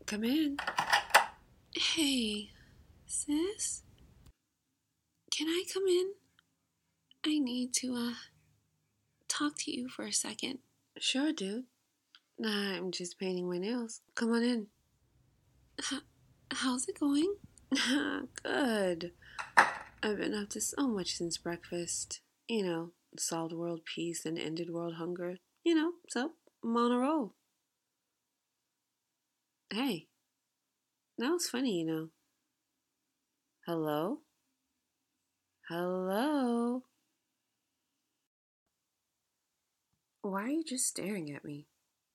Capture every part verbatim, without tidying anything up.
Come in. Hey, sis? Can I come in? I need to, uh, talk to you for a second. Sure, dude. I'm just painting my nails. Come on in. H- how's it going? Good. I've been up to so much since breakfast. You know, solved world peace and ended world hunger. You know, so I'm on a roll. Hey, that was funny, you know. Hello? Hello? Why are you just staring at me?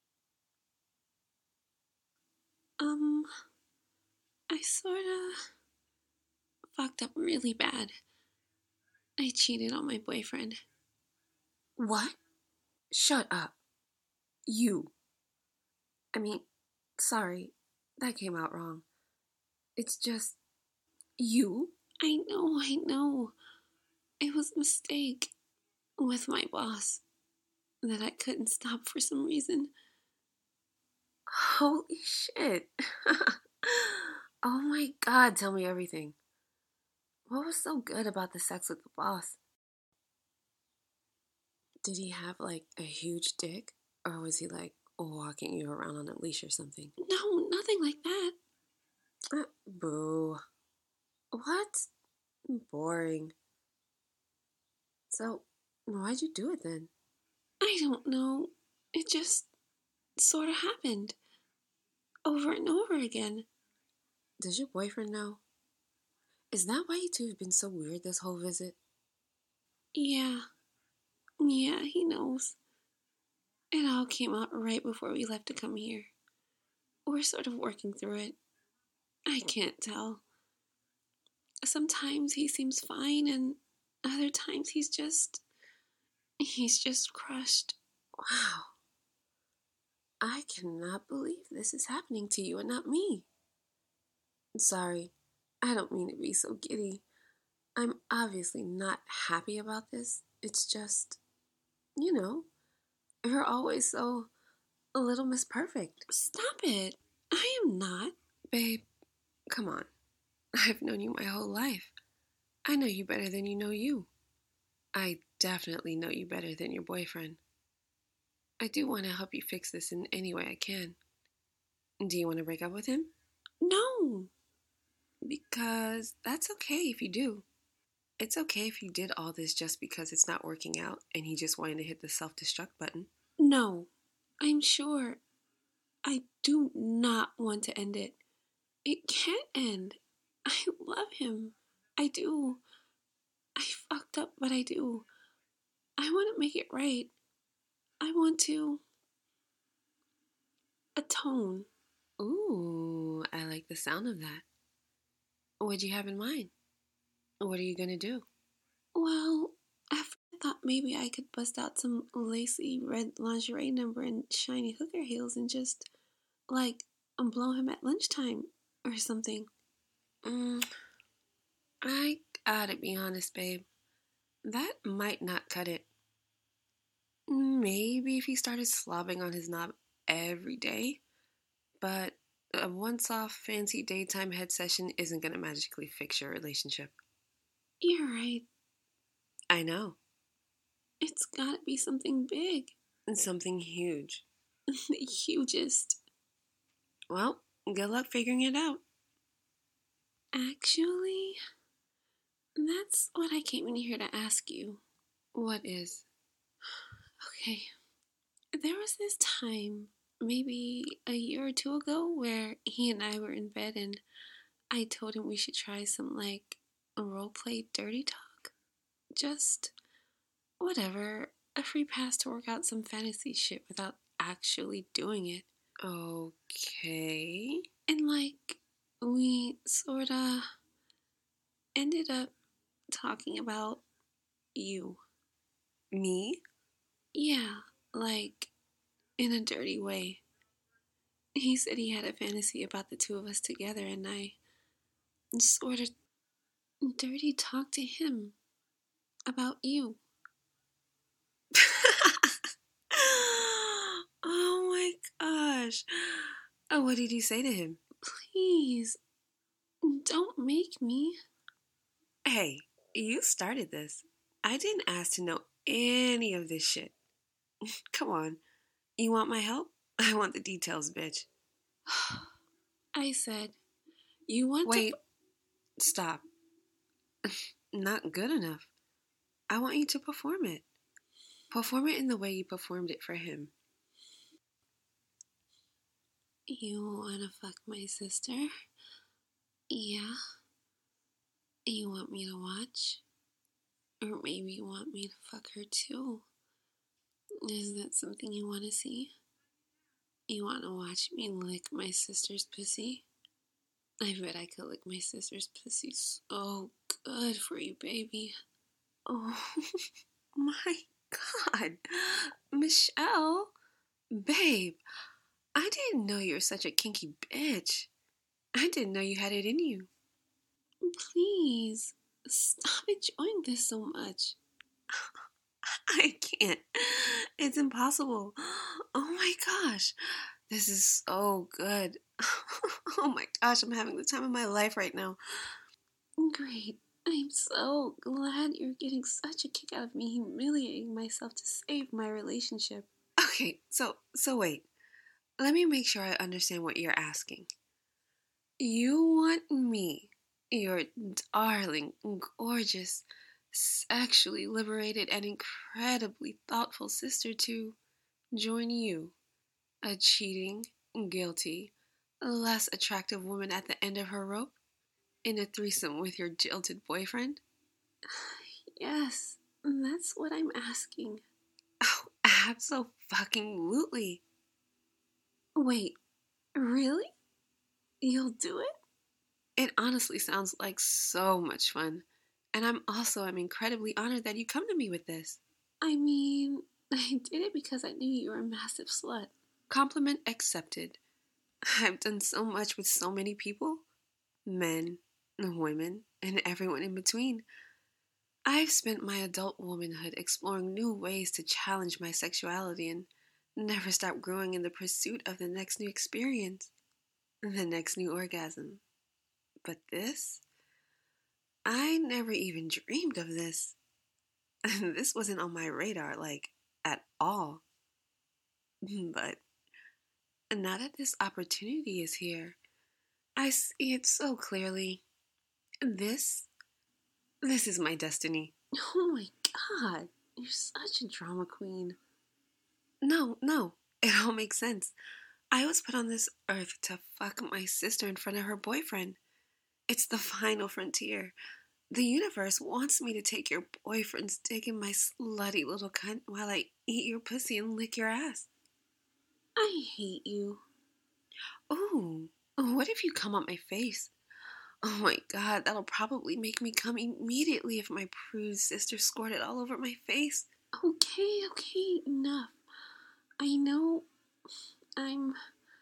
Um, I sorta fucked up really bad. I cheated on my boyfriend. What? Shut up. You. I mean, sorry, that came out wrong. It's just you. I know, I know. It was a mistake with my boss that I couldn't stop for some reason. Holy shit. Oh my god, tell me everything. What was so good about the sex with the boss? Did he have like a huge dick? Or was he like walking you around on a leash or something? No, nothing like that. Uh, boo. What? Boring. So, why'd you do it then? I don't know. It just sort of happened. Over and over again. Does your boyfriend know? Is that why you two have been so weird this whole visit? Yeah. Yeah, he knows. It all came out right before we left to come here. We're sort of working through it. I can't tell. Sometimes he seems fine, and other times he's just. He's just crushed. Wow. I cannot believe this is happening to you and not me. Sorry, I don't mean to be so giddy. I'm obviously not happy about this. It's just, you know, you're always so a little Miss Perfect. Stop it. I am not. Babe, come on. I've known you my whole life. I know you better than you know you. I definitely know you better than your boyfriend. I do want to help you fix this in any way I can. Do you want to break up with him? No, because that's okay if you do. It's okay if you did all this just because it's not working out and he just wanted to hit the self-destruct button. No, I'm sure. I do not want to end it. It can't end. I love him. I do. I fucked up, but I do. I want to make it right. I want to atone. Ooh, I like the sound of that. What do you have in mind? What are you gonna do? Well, after I thought maybe I could bust out some lacy red lingerie number and shiny hooker heels and just, like, blow him at lunchtime or something. Mm, I gotta be honest, babe. That might not cut it. Maybe if he started slobbing on his knob every day, but a once off fancy daytime head session isn't gonna magically fix your relationship. You're right. I know. It's gotta be something big. And something huge. The hugest. Well, good luck figuring it out. Actually, that's what I came in here to ask you. What is? Okay. There was this time, maybe a year or two ago, where he and I were in bed and I told him we should try some, like, a roleplay dirty talk. Just whatever. A free pass to work out some fantasy shit without actually doing it. Okay. And, like, we sorta ended up talking about you. Me? Yeah, like, in a dirty way. He said he had a fantasy about the two of us together, and I sort of dirty talked to him about you. Oh my gosh. Oh, what did you say to him? Please, don't make me. Hey, you started this. I didn't ask to know any of this shit. Come on. You want my help? I want the details, bitch. I said, you want Wait, to... stop. Not good enough. I want you to perform it. Perform it in the way you performed it for him. You wanna fuck my sister? Yeah. You want me to watch? Or maybe you want me to fuck her too? Is that something you want to see? You want to watch me lick my sister's pussy? I bet I could lick my sister's pussy so good for you, baby. Oh my god. Michelle? Babe, I didn't know you were such a kinky bitch. I didn't know you had it in you. Please, stop enjoying this so much. I can't. It's impossible. Oh my gosh. This is so good. Oh my gosh, I'm having the time of my life right now. Great. I'm so glad you're getting such a kick out of me humiliating myself to save my relationship. Okay, so so wait. Let me make sure I understand what you're asking. You want me, your darling, gorgeous, sexually liberated, and incredibly thoughtful sister, to join you, a cheating, guilty, less attractive woman at the end of her rope, in a threesome with your jilted boyfriend? Yes, that's what I'm asking. Oh, absolutely. Wait, really? You'll do it? It honestly sounds like so much fun. And I'm also I'm incredibly honored that you come to me with this. I mean, I did it because I knew you were a massive slut. Compliment accepted. I've done so much with so many people. Men, women, and everyone in between. I've spent my adult womanhood exploring new ways to challenge my sexuality and never stop growing in the pursuit of the next new experience, the next new orgasm. But this? I never even dreamed of this. This wasn't on my radar, like, at all. But now that this opportunity is here, I see it so clearly. This, this is my destiny. Oh my god, you're such a drama queen. No, no, it all makes sense. I was put on this earth to fuck my sister in front of her boyfriend. It's the final frontier. The universe wants me to take your boyfriend's dick in my slutty little cunt while I eat your pussy and lick your ass. I hate you. Ooh, what if you come on my face? Oh my god, that'll probably make me come immediately if my prude sister squirted all over my face. Okay, okay, enough. I know I'm...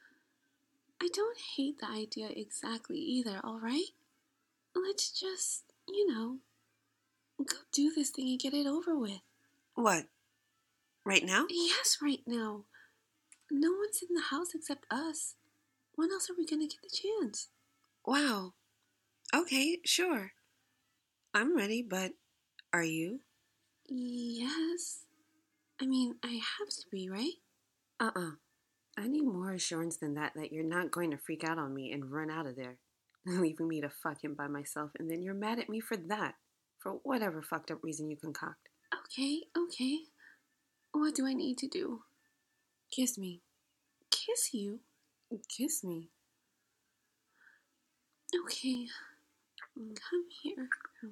I don't hate the idea exactly either, alright? Let's just, you know, go do this thing and get it over with. What? Right now? Yes, right now. No one's in the house except us. When else are we gonna get the chance? Wow. Okay, sure. I'm ready, but are you? Yes. I mean, I have to be, right? Uh-uh. I need more assurance than that that you're not going to freak out on me and run out of there, leaving me to fuck him by myself, and then you're mad at me for that, for whatever fucked up reason you concoct. Okay, okay. What do I need to do? Kiss me. Kiss you? Kiss me. Okay. Come here.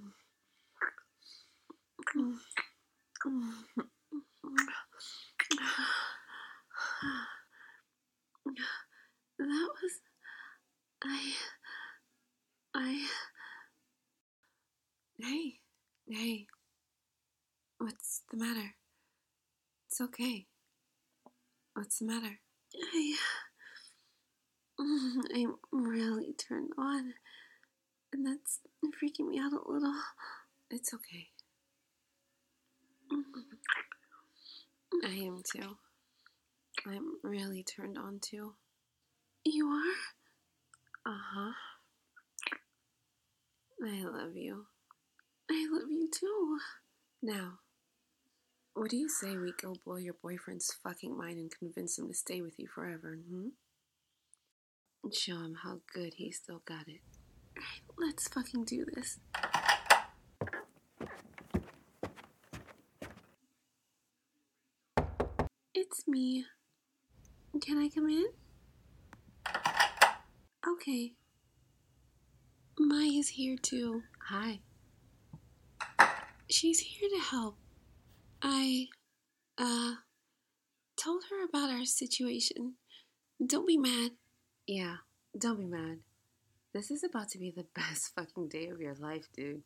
That was... I... I... Hey. Hey. What's the matter? It's okay. What's the matter? I... I'm really turned on. And that's freaking me out a little. It's okay. I am too. I'm really turned on too. You are? Uh-huh. I love you. I love you too. Now, what do you say we go blow your boyfriend's fucking mind and convince him to stay with you forever, hmm? And show him how good he still got it. Let's fucking do this. It's me. Can I come in? Okay. Maya's here too. Hi. She's here to help. I, uh, told her about our situation. Don't be mad. Yeah, don't be mad. This is about to be the best fucking day of your life, dude.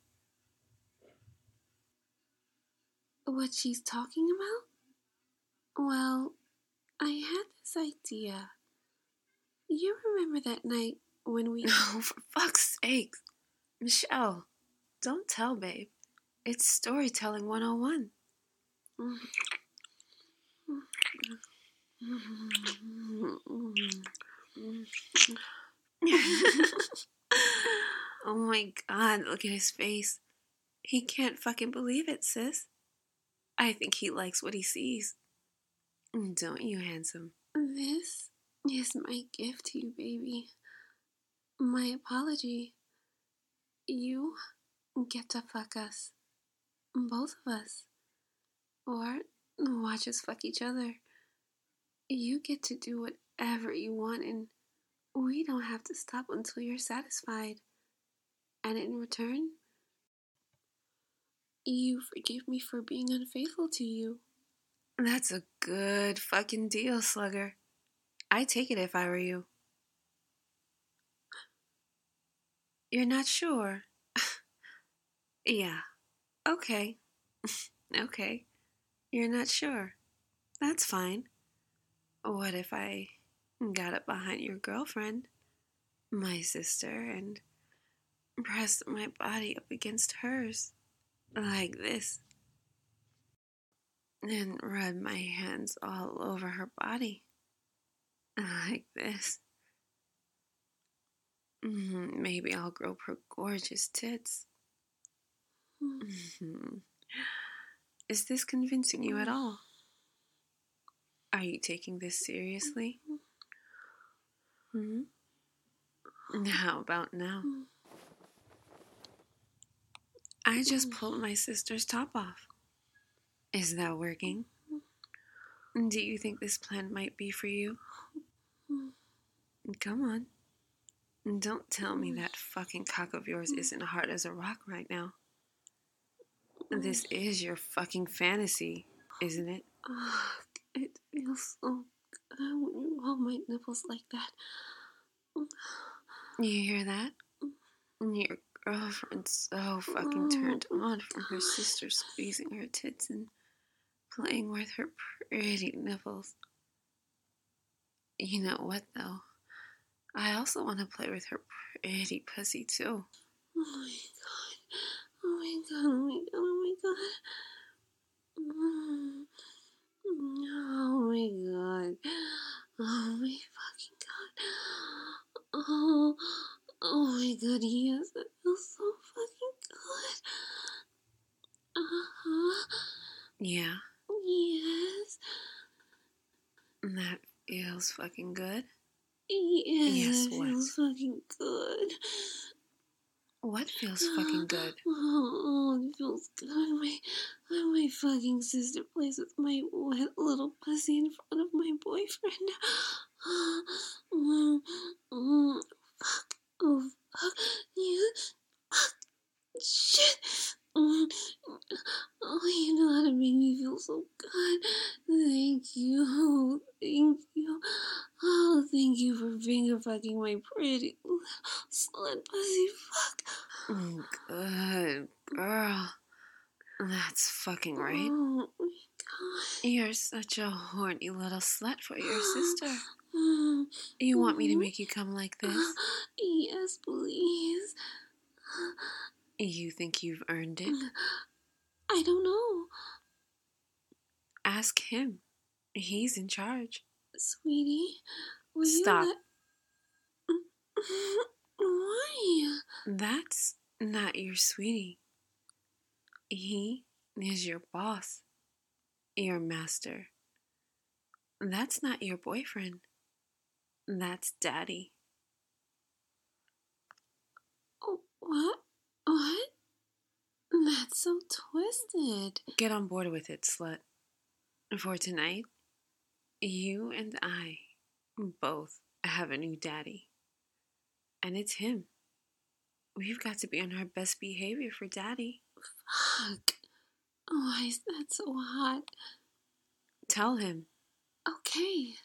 What she's talking about? Well, I had this idea. You remember that night when we... Oh, for fuck's sake. Michelle, don't tell, babe. It's storytelling one oh one. Oh my god, look at his face. He can't fucking believe it, sis. I think he likes what he sees. Don't you, handsome? This is my gift to you, baby. My apology. You get to fuck us. Both of us. Or watch us fuck each other. You get to do whatever you want, and we don't have to stop until you're satisfied. And in return, you forgive me for being unfaithful to you. That's a good fucking deal, slugger. I'd take it if I were you. You're not sure? Yeah. Okay. Okay. You're not sure. That's fine. What if I got up behind your girlfriend, my sister, and pressed my body up against hers, like this, and rubbed my hands all over her body, like this? Mm, maybe I'll grope her gorgeous tits. Mm-hmm. Is this convincing you at all? Are you taking this seriously? Hmm? How about now? I just pulled my sister's top off. Is that working? Do you think this plan might be for you? Come on. Don't tell me that fucking cock of yours isn't hard as a rock right now. This is your fucking fantasy, isn't it? Oh, it feels so good when you hold my nipples like that. You hear that? Your girlfriend's so fucking turned on from her sister squeezing her tits and playing with her pretty nipples. You know what, though? I also want to play with her pretty pussy, too. Oh my god. Oh my god, oh my god, oh my god. Oh my god. Oh my fucking god. Oh, oh my god, yes, that feels so fucking good. Uh-huh. Yeah. Yes. That feels fucking good. Yes, Yes, that what? feels fucking good. What feels fucking good? Oh, it feels good when my, when my fucking sister plays with my wet little pussy in front of my boyfriend. Oh, oh, fuck. Oh, fuck. You. Fuck. Shit. Oh, you know how to make me feel so good. Thank you. Thank you. Oh, thank you for finger fucking my pretty little slut pussy. Fuck. Good girl. That's fucking right. Oh my god. You're such a horny little slut for your sister. You want me to make you come like this? Yes, please. You think you've earned it? I don't know. Ask him. He's in charge. Sweetie, will Stop. you let... Why? That's not your sweetie. He is your boss, your master. That's not your boyfriend. That's Daddy. Oh, what? What? That's so twisted. Get on board with it, slut. For tonight, you and I both have a new daddy. And it's him. We've got to be on our best behavior for Daddy. Fuck. Why is that so hot? Tell him. Okay.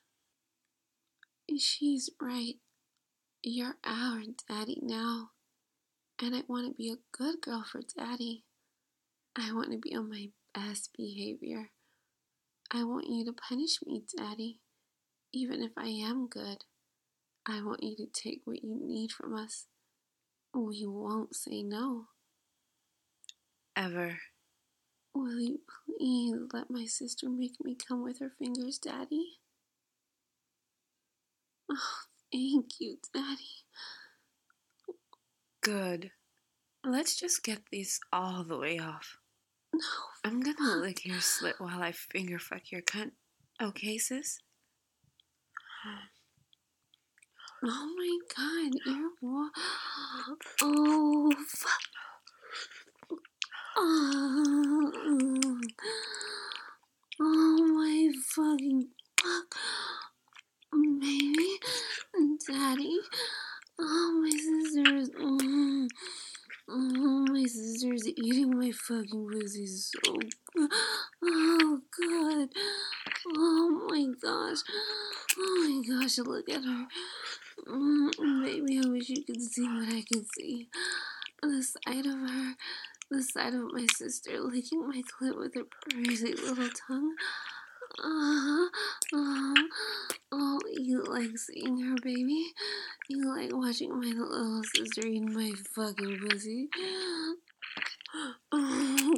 She's right. You're our daddy now. And I want to be a good girl for Daddy. I want to be on my best behavior. I want you to punish me, Daddy. Even if I am good. I want you to take what you need from us. We won't say no. Ever. Will you please let my sister make me come with her fingers, Daddy? Oh, thank you, Daddy. Good. Let's just get these all the way off. No. I'm gonna lick your slit while I finger fuck your cunt. Okay, sis? Oh my god, you're what? Oh, fuck. Oh, oh my fucking fuck. Baby, Daddy. Oh, my sister's. Mm, oh, my sister's eating my fucking pussy so good. Oh, God. Oh my gosh. Oh my gosh, look at her. Mm, baby, I wish you could see what I could see. The side of her, the side of my sister licking my clit with her pretty little tongue. Uh, uh, oh, you like seeing her, baby? You like watching my little sister eat my fucking pussy? Oh,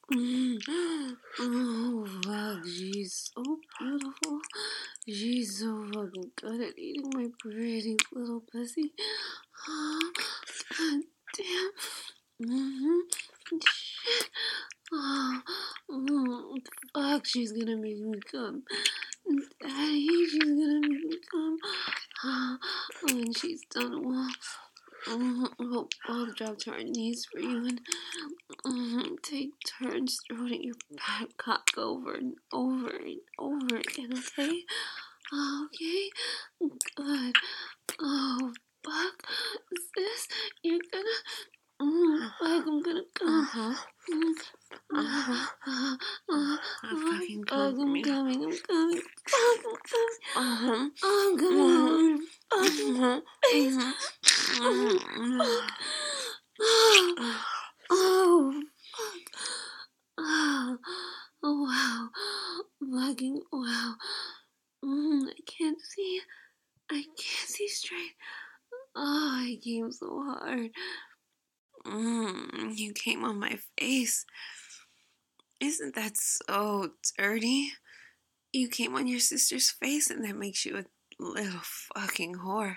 oh, fuck, she's so beautiful. She's so fucking good at eating my pretty little pussy. Oh, god damn. Mm-hmm. Shit. Oh, oh, fuck, she's gonna make me come. Daddy, she's gonna make me come. Oh, when she's done, well, oh, we'll both drop to our knees for you and oh, take turns throwing your back cock over and over and over again, okay? Okay? Good. Oh, fuck. Sis, you're gonna... Mm, fuck, I'm gonna come. Uh-huh. Mm, Uh-huh. uh, uh, Uh, fucking fuck, come for I'm me. coming, I'm coming. Fuck, I'm coming. Uh-huh. I'm coming on your fucking face. Uh-huh. Oh, oh, fuck. Oh, oh, wow. Fucking wow. Mm, I can't see. I can't see straight. Oh, I came so hard. Mm, you came on my face. Isn't that so dirty? You came on your sister's face and that makes you a little fucking whore.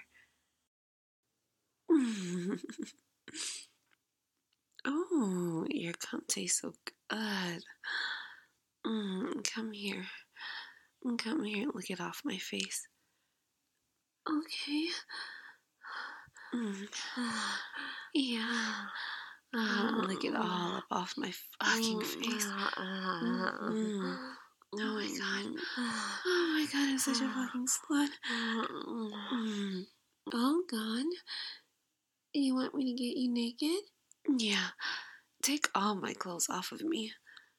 Oh, your cum tastes so good. Mm, come here. Come here and lick it off my face. Okay. Mm. Yeah. Uh, lick it all up off my fucking face. Mm-hmm. Oh my god. Oh my god, I'm such a fucking slut. Mm. All gone? You want me to get you naked? Yeah. Take all my clothes off of me.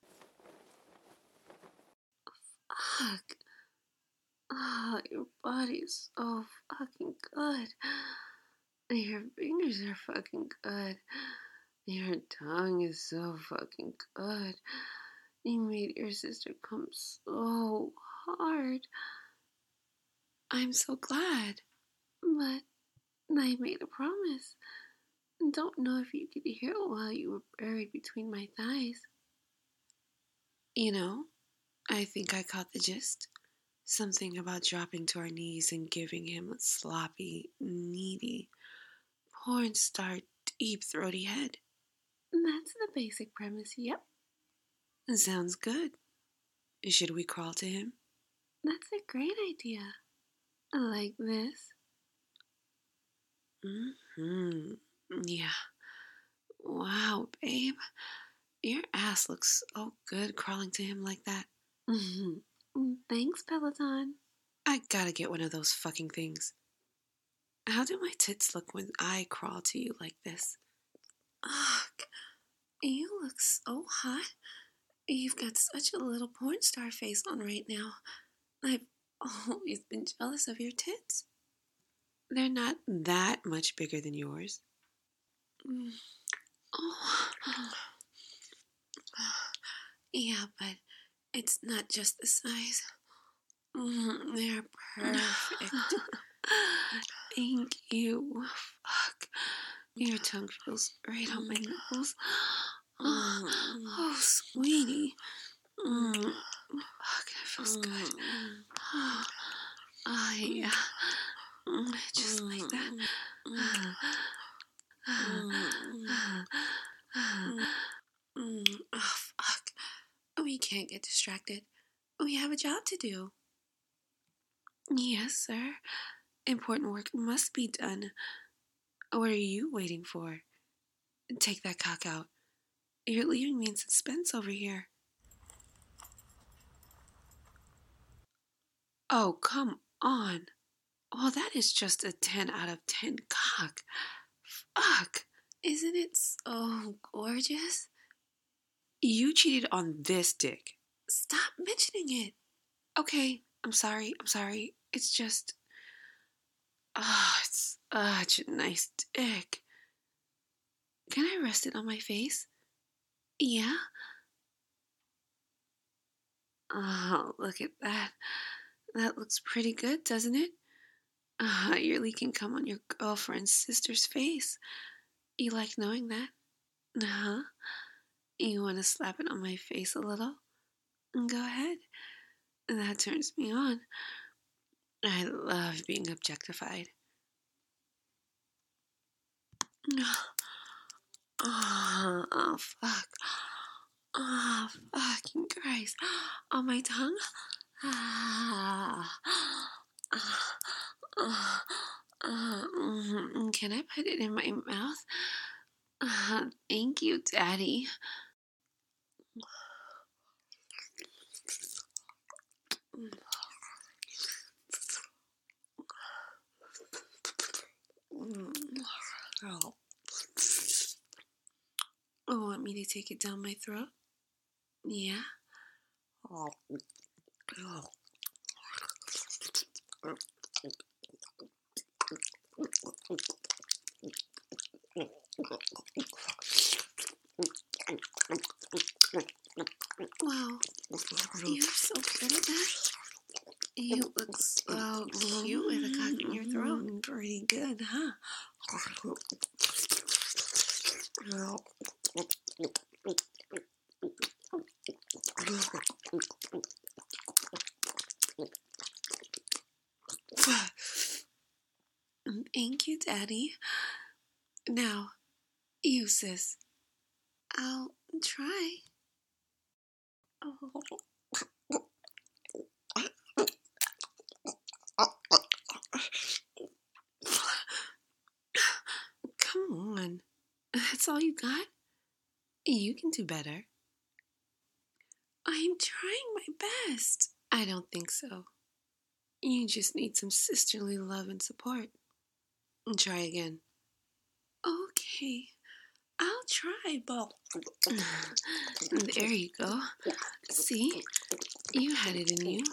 Fuck. Oh, your body's so fucking good. Your fingers are fucking good. Your tongue is so fucking good. You made your sister come so hard. I'm so glad. But I made a promise. Don't know if you could hear it while you were buried between my thighs. You know, I think I caught the gist. Something about dropping to our knees and giving him a sloppy, needy, porn star, deep throaty head. That's the basic premise, yep. Sounds good. Should we crawl to him? That's a great idea. Like this. Mm-hmm. Yeah. Wow, babe. Your ass looks so good crawling to him like that. Mm-hmm. Thanks, Peloton. I gotta get one of those fucking things. How do my tits look when I crawl to you like this? Ugh, you look so hot. You've got such a little porn star face on right now. I've always been jealous of your tits. They're not that much bigger than yours. Mm. Oh. Yeah, but it's not just the size. Mm, they're perfect. Thank you. Fuck. Your tongue feels right on my nipples. Oh, oh sweetie. Mm. Fuck, it feels good. Oh, yeah. Just like that. Oh, fuck. We can't get distracted. We have a job to do. Yes, sir. Important work must be done. What are you waiting for? Take that cock out. You're leaving me in suspense over here. Oh, come on. Well, that is just a ten out of ten cock. Fuck. Isn't it so gorgeous? You cheated on this dick. Stop mentioning it. Okay, I'm sorry, I'm sorry. It's just... Ah, oh, it's such a nice dick. Can I rest it on my face? Yeah? Oh, look at that. That looks pretty good, doesn't it? Uh, you're leaking cum on your girlfriend's sister's face. You like knowing that? Uh-huh. You want to slap it on my face a little? Go ahead. That turns me on. I love being objectified. Oh, oh fuck. Oh, fucking Christ. On my tongue? Ah. Uh, uh, mm, can I put it in my mouth? Uh, thank you, Daddy. Oh. Oh, want me to take it down my throat? Yeah? Oh. Oh. Wow, you're so good at that. You look so cute with a cock in your throat. Pretty good, huh? Thank you, Daddy. Now, you, sis. I'll try. Oh. Come on. That's all you got? You can do better. I'm trying my best. I don't think so. You just need some sisterly love and support. Try again. Okay. I'll try, but... There you go. See? You had it in you.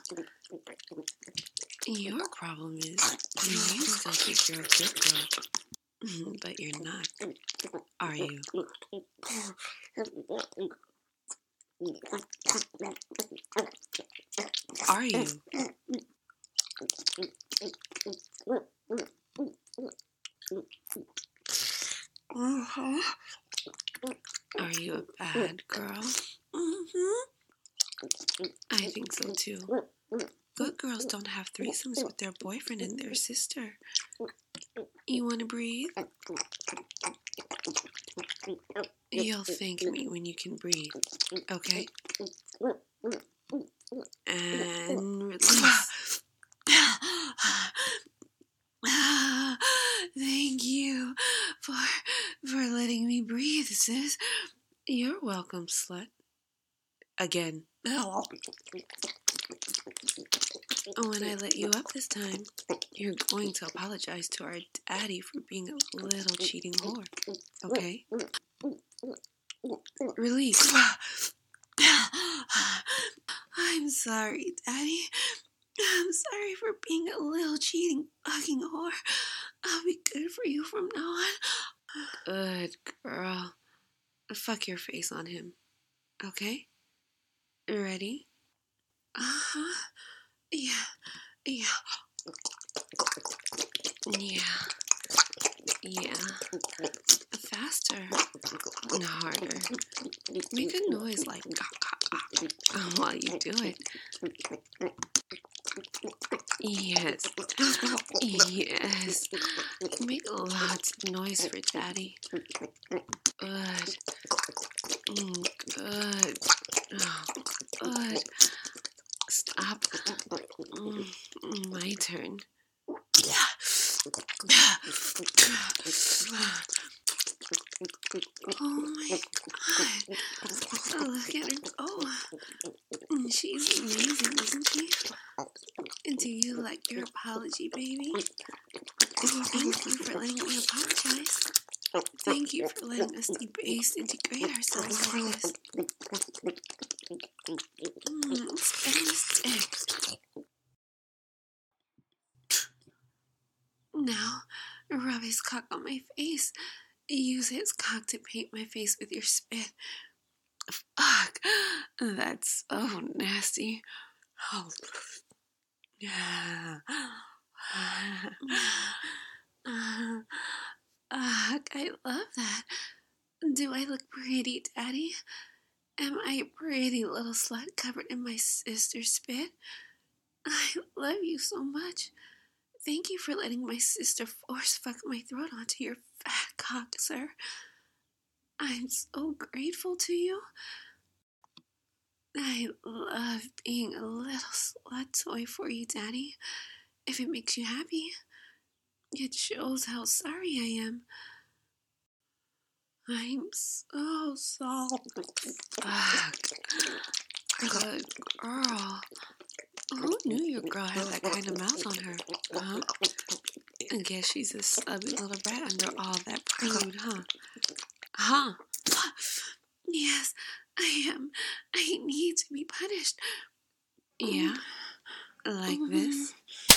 Your problem is you still think you're a good girl, but you're not. Are you? Are you? Uh-huh. Are you a bad girl? Mm-hmm. I think so too. Good girls don't have threesomes with their boyfriend and their sister. You want to breathe? You'll thank me when you can breathe, okay? And release. Thank you for for letting me breathe, sis. You're welcome, slut. Again. When I let you up this time, you're going to apologize to our daddy for being a little cheating whore, okay? Release. I'm sorry, Daddy. I'm sorry for being a little cheating fucking whore. I'll be good for you from now on. Good girl. Fuck your face on him. Okay? Ready? Uh-huh. Yeah. Yeah. Yeah. Yeah. Faster. Harder. Make a noise like while you do it. Yes. Yes. Make lots of noise for Daddy. Good. Mm, good. Oh, good. Stop. Mm, my turn. Oh my god. Look at her go. She's amazing, isn't she? Do you like your apology, baby? Thank you for letting me apologize. Thank you for letting us debase and degrade ourselves like this. Mm, spin the stick. Now, rub his cock on my face. Use his cock to paint my face with your spit. Fuck, that's so nasty. Oh. Yeah. Ugh, I love that. Do I look pretty, Daddy? Am I a pretty little slut covered in my sister's spit? I love you so much. Thank you for letting my sister force fuck my throat onto your fat cock, sir. I'm so grateful to you. I love being a little slut toy for you, Daddy. If it makes you happy, it shows how sorry I am. I'm so sorry. Fuck. Good girl. Who knew your girl had that kind of mouth on her, huh? I guess she's a stubby little brat under all that brood, huh? Huh? Yes, I am. I need to be punished. Yeah? Like this?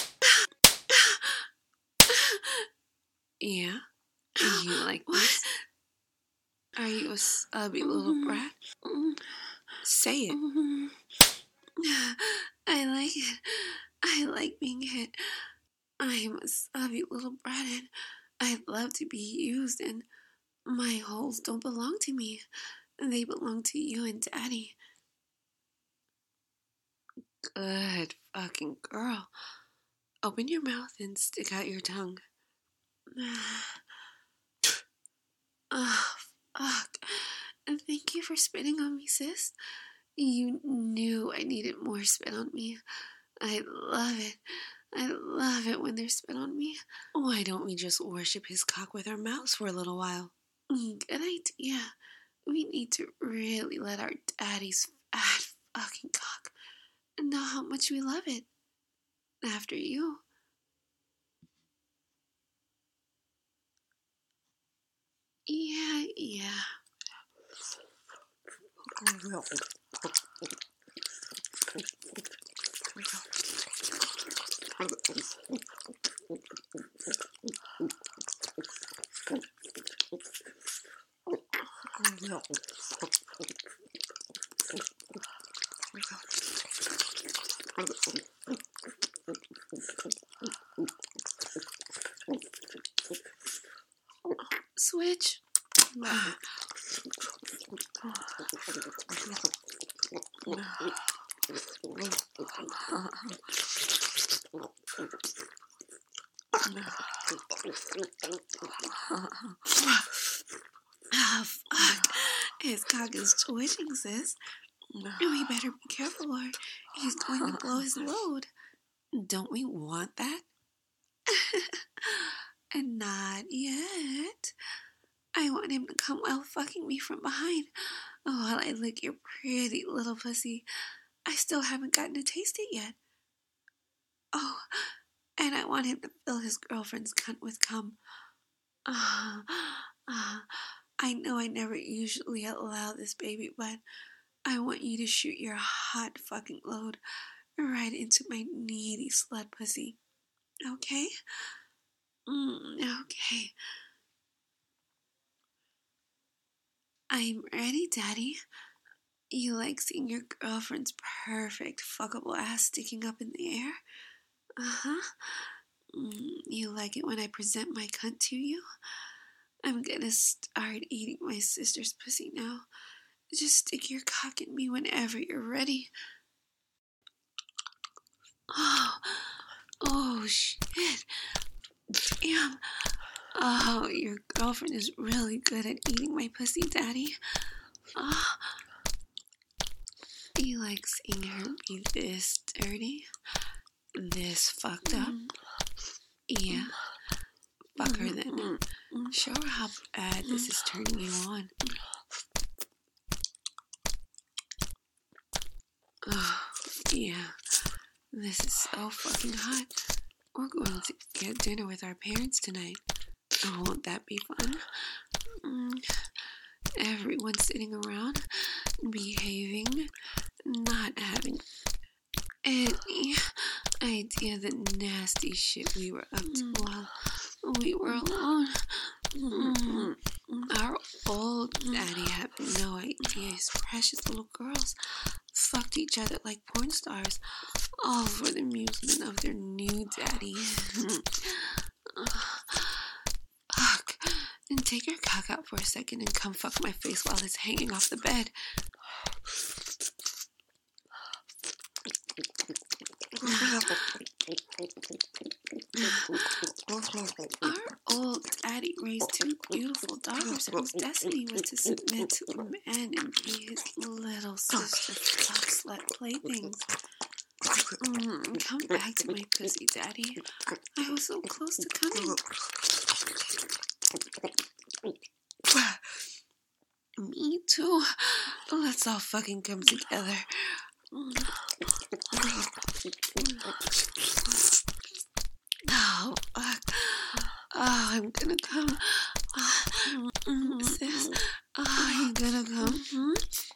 Yeah? You like this? Are you a stubby little brat? Say it. I like it. I like being hit. I'm a stubby little brat and I'd love to be used, and my holes don't belong to me. They belong to you and Daddy. Good fucking girl. Open your mouth and stick out your tongue. Oh, fuck. Thank you for spitting on me, sis. You knew I needed more spit on me. I love it. I love it when there's spit on me. Why don't we just worship his cock with our mouths for a little while? Good idea. We need to really let our daddy's fat fucking cock know how much we love it. After you. Yeah, yeah. Switch. Oh, fuck. His cock is twitching, sis. We better be careful or he's going to blow his load. Don't we want that? And not yet. I want him to come while fucking me from behind while I lick your pretty little pussy. I still haven't gotten to taste it yet. Oh, and I want him to fill his girlfriend's cunt with cum. Uh, uh, I know I never usually allow this, baby, but I want you to shoot your hot fucking load right into my needy slut pussy. Okay? Mm, okay. I'm ready, Daddy. You like seeing your girlfriend's perfect fuckable ass sticking up in the air? Uh-huh. Mm, you like it when I present my cunt to you? I'm gonna start eating my sister's pussy now. Just stick your cock in me whenever you're ready. Oh, oh shit. Damn. Oh, your girlfriend is really good at eating my pussy, Daddy. Oh. You like seeing her be this dirty? This fucked up? Yeah. Fuck her then. Show her how bad this is turning you on. Oh, yeah. This is so fucking hot. We're going to get dinner with our parents tonight. Oh, won't that be fun? Mm. Everyone sitting around, behaving, not having any idea the nasty shit we were up to while we were alone. Mm. Our old daddy had no idea his precious little girls fucked each other like porn stars, all for the amusement of their new daddy. Fuck. And take your cock out for a second and come fuck my face while it's hanging off the bed. Our old daddy raised two beautiful daughters whose destiny was to submit to the man and be his little sister's fuck slut playthings. Mm, come back to my pussy, Daddy. I was so close to coming. Me too. Let's all fucking come together. Oh, fuck. Oh, I'm gonna come. Oh, sis, oh, are you gonna come?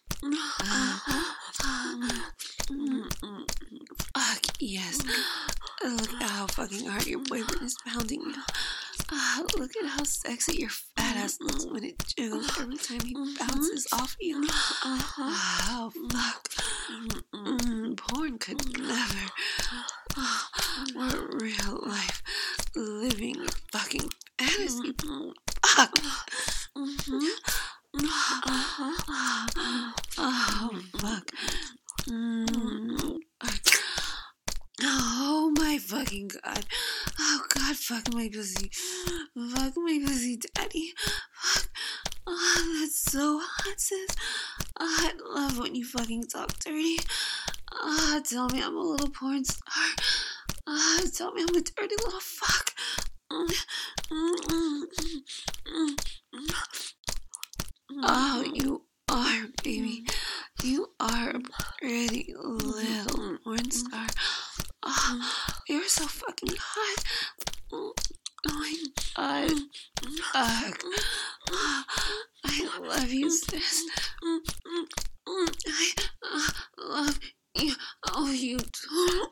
Uh, fuck, yes. Look at how fucking hard your boyfriend is pounding you. Uh, look at how sexy your fat ass looks when it jiggles every time he bounces off you. Oh, fuck. Mm, porn could never. Oh, we're real life living fucking fantasy. Fuck. Oh, fuck. Mm. Oh my fucking god. Oh god, fuck my pussy. Fuck my pussy, Daddy. Fuck. Oh, that's so hot, sis. Oh, I love when you fucking talk dirty. Oh, tell me I'm a little porn star. Oh, tell me I'm a dirty little fuck. Oh, you are, baby. You are a pretty little porn star. Oh, you're so fucking hot. Oh my god. Fuck. I love you, sis. I uh, love you. Oh, you too.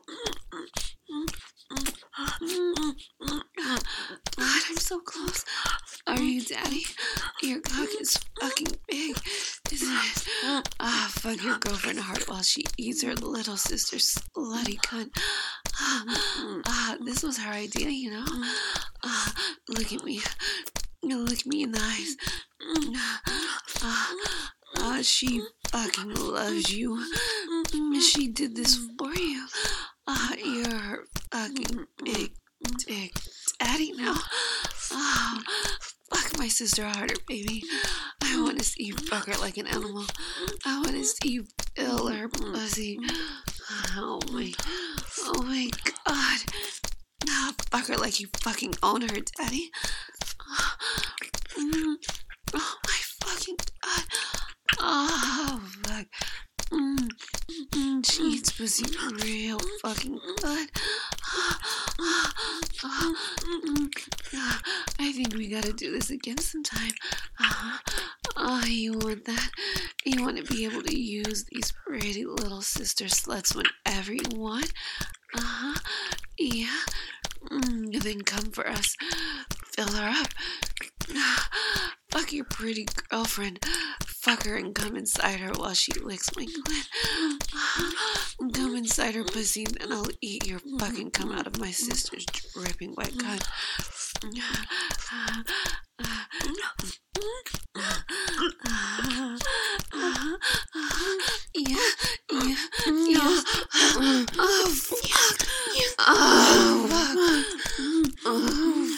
God, I'm so close. Are you, Daddy? Your cock is fucking big, isn't it? Ah, fuck your girlfriend hard while she eats her little sister's slutty cunt. Ah, this was her idea, you know? Ah, look at me. Look me in the eyes. Ah, ah, she fucking loves you. She did this for you. Ah, you're her fucking big dick daddy now. my sister harder, baby. I want to see you fuck her like an animal. I want to see you fill her pussy. Oh my, oh my god. Oh, fuck her like you fucking own her, Daddy. Oh my fucking god. Oh, fuck. Mm, mm, she eats pussy real fucking good. I think we gotta do this again sometime. Uh, oh, you want that? You want to be able to use these pretty little sister sluts whenever you want? Uh-huh. Yeah. Mm, then come for us. Fill her up. Fuck your pretty girlfriend. Fuck her and come inside her while she licks my clit. Come inside her pussy, then I'll eat your fucking cum out of my sister's dripping white cunt. Yeah, yeah, yeah. Oh, fuck. Oh, fuck. Oh,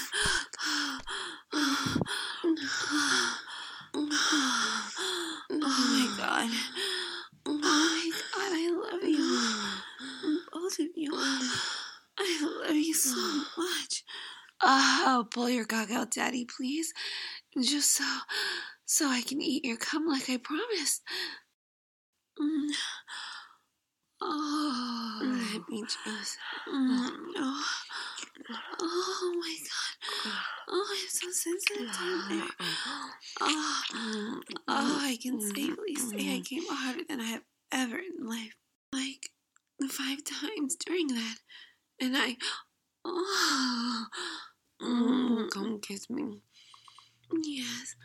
oh my god. Oh my god, I love you. Both of you. I love you so much. Oh, pull your cock out, Daddy, please. Just so, so I can eat your cum like I promised. Mm. Oh, let me just. Mm. Oh. Oh my god. Oh, I'm so sensitive down there. Oh, oh, I can safely say I came harder than I have ever in life. Like five times during that. And I. Oh. Mm, come kiss me. Yes.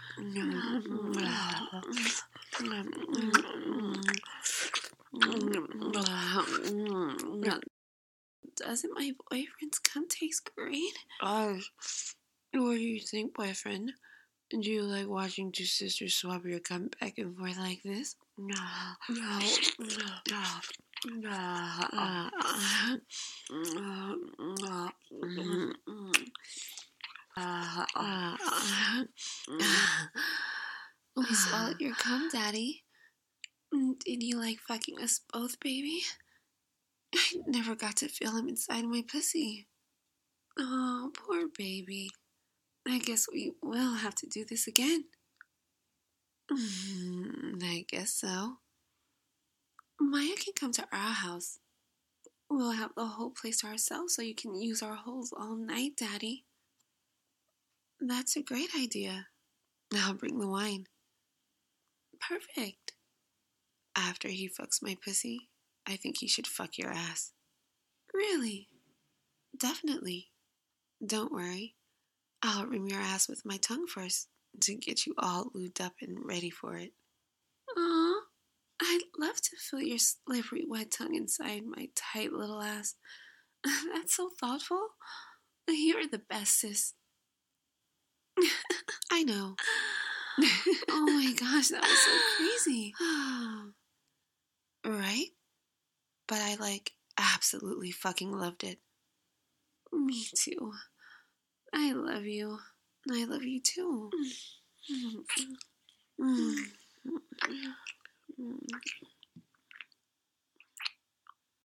Doesn't my boyfriend's cum taste great? Oh, what do you think, boyfriend? Do you like watching two sisters swap your cum back and forth like this? No. No. No. No. We swallowed your cum, Daddy. Did you like fucking us both, baby? I never got to feel him inside my pussy. Oh, poor baby. I guess we will have to do this again. Mm, I guess so. Maya can come to our house. We'll have the whole place to ourselves so you can use our holes all night, Daddy. That's a great idea. I'll bring the wine. Perfect. After he fucks my pussy, I think he should fuck your ass. Really? Definitely. Don't worry. I'll rim your ass with my tongue first to get you all lubed up and ready for it. Aw, I'd love to feel your slippery wet tongue inside my tight little ass. That's so thoughtful. You're the best, sis. I know. Oh my gosh, that was so crazy. Right? But I, like, absolutely fucking loved it. Me too. I love you. I love you too. Mm. Mm. Mm.